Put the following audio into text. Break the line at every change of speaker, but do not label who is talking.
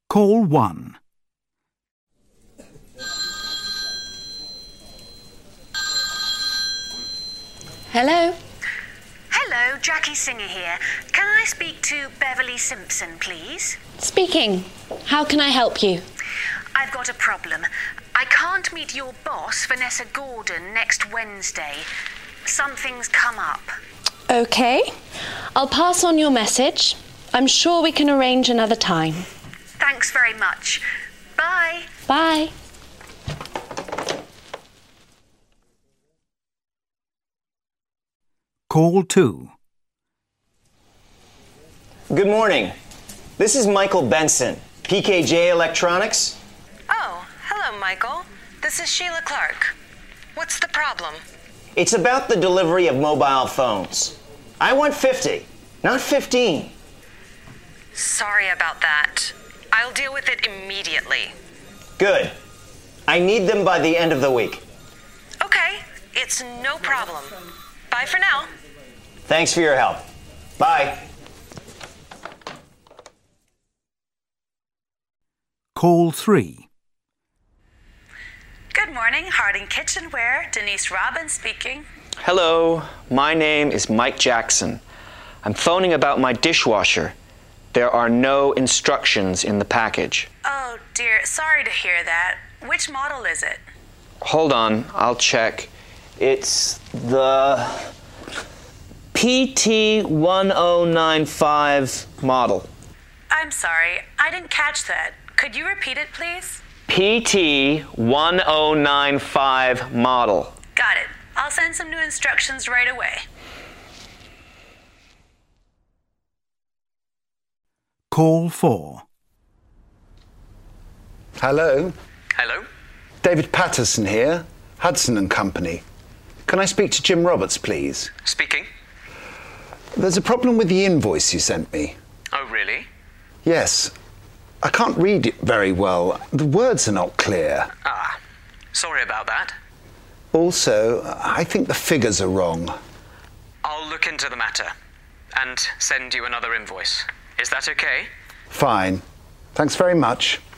Call 1.
Hello?
Hello, Jackie Singer here. Can I speak to Beverly Simpson, please?
Speaking. How can I help you?
I've got a problem. I can't meet your boss, Vanessa Gordon, next Wednesday. Something's come up.
Okay. I'll pass on your message. I'm sure we can arrange another time.
Thanks very much. Bye.
Bye.
Call 2.
Good morning. This is Michael Benson, PKJ Electronics.
Oh, hello, Michael. This is Sheila Clark. What's the problem?
It's about the delivery of mobile phones. I want 50, not 15.
Sorry about that. I'll deal with it immediately.
Good. I need them by the end of the week.
Okay, it's no problem. Bye for now.
Thanks for your help. Bye.
Call 3.
Good morning, Harding Kitchenware. Denise Robbins speaking.
Hello, my name is Mike Jackson. I'm phoning about my dishwasher. There are no instructions in the package.
Oh dear, sorry to hear that. Which model is it?
Hold on, I'll check. It's the PT1095 model.
I'm sorry, I didn't catch that. Could you repeat it, please?
PT1095 model.
Got it. I'll send some new instructions right away.
Call 4.
Hello,
Hello?
David Patterson here, Hudson and Company. Can I speak to Jim Roberts, please?
Speaking.
There's a problem with the invoice you sent me.
Oh, really?
Yes. I can't read it very well. The words are not clear.
Ah, sorry about that.
Also, I think the figures are wrong.
I'll look into the matter and send you another invoice. Is that okay?
Fine. Thanks very much.